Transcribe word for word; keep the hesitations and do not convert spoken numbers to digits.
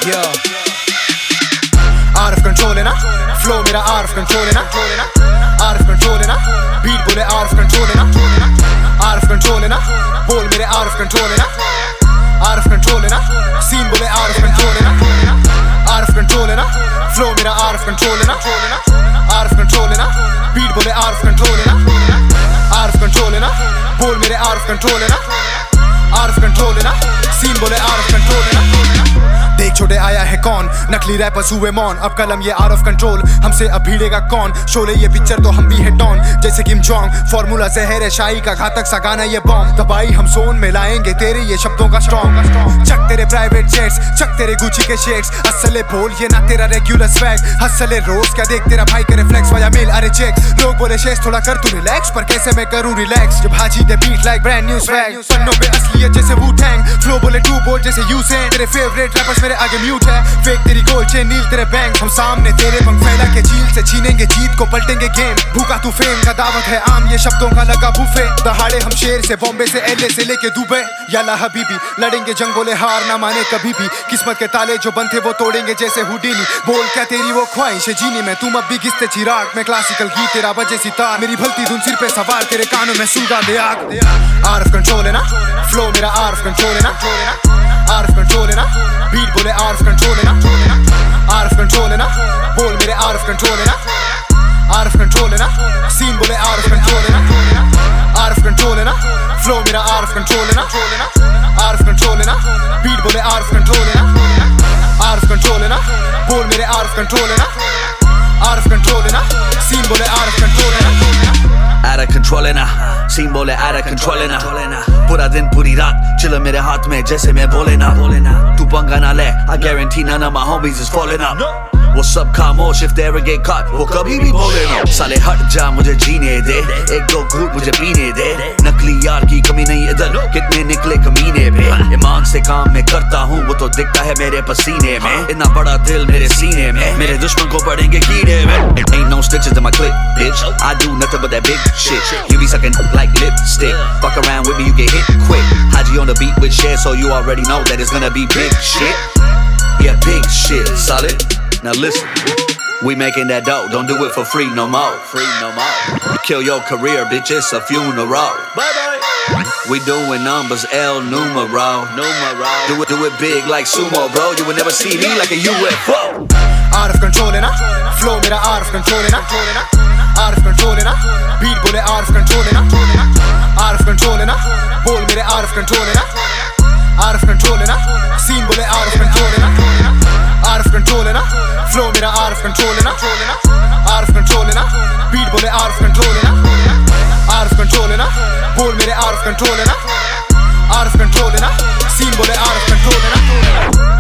Are of control है ना, flow मेरा आर ऑफ कंट्रोल है ना, आर ऑफ कंट्रोल है ना, बीट बोले आर ऑफ कंट्रोल है ना, आर ऑफ कंट्रोल है ना, बोल मेरे आर ऑफ कंट्रोल है ना, आर ऑफ कंट्रोल है ना, सीन बोले आर ऑफ कंट्रोल है ना, आर ऑफ कंट्रोल है ना, फ्लो मेरा आर ऑफ कंट्रोल है ना, आर ऑफ कंट्रोल है ना, बीट बोले आर ऑफ कंट्रोल है ना, आर ऑफ कंट्रोल है ना, बोल मेरे आर ऑफ कंट्रोल है ना, आर ऑफ कंट्रोल है ना, सीन बोले आर ऑफ कंट्रोल है ना। देख छोटे आया है कौन, नकली रैपर्स हुए मौन, अब कलम ये आर ऑफ कंट्रोल, हमसे अब भिड़ेगा कौन। शोले ये पिक्चर तो हम भी है डॉन, जैसे किम जोंग, फॉर्मूला जहर है शाही का, घातक सा गाना ये बॉम्ब, दबाई हम जोन में लाएंगे तेरे ये शब्दों का स्ट्रॉन्ग। चक तेरे प्राइवेट जेट्स, चक तेरे गुची के शेड्स, असले बोल ये ना तेरा रेगुलर स्वैग, हसले रोज क्या देख तेरा भाई करे फ्लेक्स वाया मेल अरे चेक्स। लोग बोले शेष थोड़ा कर तू रिलैक्स, पर कैसे मैं करूं रिलैक्स जब हाजी दे beat like brand new swag. पन्नों पे असलियत जैसे वू टैंग, फ्लो बोले टू बोल जैसे यूसेन, तेरे फेवरेट रैपर्स मेरे आगे म्यूट है, फेक तेरी गोल चेन नील तेरे बैंक, हम सामने तेरे पंख फैला के चील से छीनेंगे जीत को पलटेंगे गेम। भूखा तू फेम का दावत है आम, ये शब्दों का लगा बुफे, दहाड़े हम शेर से बॉम्बे से एलए से लेके दुबई, याला हबीबी लड़ेंगे जंग बोले हार ना माने कभी भी, किस्मत के ताले जो बंद थे वो तोड़ेंगे जैसे हुडीनी। बोल क्या तेरी वो ख्वाहिश है जीनी में, तुम अब भी घिसते चिराग, मैं क्लासिकल गीत तेरा बजे सितार, मेरी भलती धुन सिर पे सवार, तेरे कानों में सुलगा दे आग। आर ऑफ कंट्रोल है ना, फ्लो मेरा आर ऑफ कंट्रोल है ना, आर ऑफ कंट्रोल है ना, बीट बोले आर ऑफ कंट्रोल है ना, आर ऑफ कंट्रोल है ना, बोल मेरे आर ऑफ कंट्रोल है ना, आर ऑफ कंट्रोल है ना, सीन बोले आर ऑफ कंट्रोल है ना, आर ऑफ कंट्रोल है ना, फ्लो मेरा आर ऑफ कंट्रोल है ना, आर ऑफ कंट्रोल है ना, बीट बोले आर ऑफ कंट्रोल है ना, आर ऑफ कंट्रोल है ना, बोल मेरे आर ऑफ कंट्रोल है ना, आर ऑफ कंट्रोल है ना, सीन बोले आर ऑफ कंट्रोल है ना। Out of control है ना, सीन बोले out of control है ना, पूरा दिन पूरी रात चिल मेरे हाथ में जैसे मैं बोले ना, तू पंगा ना ले, I guarantee none of my homies is falling up। वो सब खामोश if they ever get caught, वो कभी भी बोले ना। साले हट जा मुझे जीने दे, एक दो घूट मुझे पीने दे, नकली यार की कमी नहीं इधर, कितने निकले कमीने पे, ईमान से काम मैं करता हूँ वो तो दिखता है मेरे पसीने में, इतना बड़ा दिल मेरे सीने में, मेरे दुश्मन को पड़ेंगे कीड़े में। Ain't no stitches in my clip, bitch, I do nothing but that big shit, you be sucking like lipstick, fuck around with me you get hit quick, Haji on the beat with shit so you already know that it's gonna be big shit, yeah big shit, solid. Now listen, we making that dough, don't do it for free no more, free no more. Kill your career, bitch, it's a funeral. Bye bye. We doing numbers, El numero, numero. Do it, do it big like sumo, bro. You will never see me like a U F O. Out of control है ना, flow मेरा out of control है ना, out of control है ना, beat बोले out of control है ना, out of control है ना, बोल मेरे out of control है ना, out of control है ना, scene बोले out of control है ना, out of control है ना, flow मेरा out of control है ना, out of control है ना, beat बोले out of control है ना, out of control है ना, बोल मेरे out of control है ना, out of control है ना, scene बोले out of control है ना।